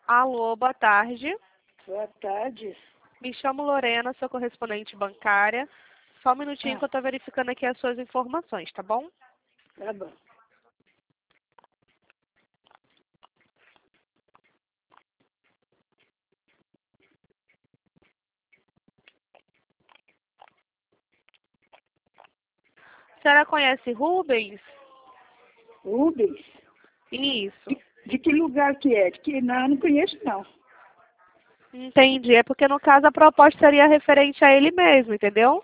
Alô, boa tarde. Boa tarde. Me chamo Lorena, sou correspondente bancária. Só um minutinho que eu estou verificando aqui as suas informações, tá bom? Tá bom. A senhora conhece Rubens? Rubens? Isso. De que lugar que é? Não conheço não. Entendi. É porque, no caso, a proposta seria referente a ele mesmo, entendeu?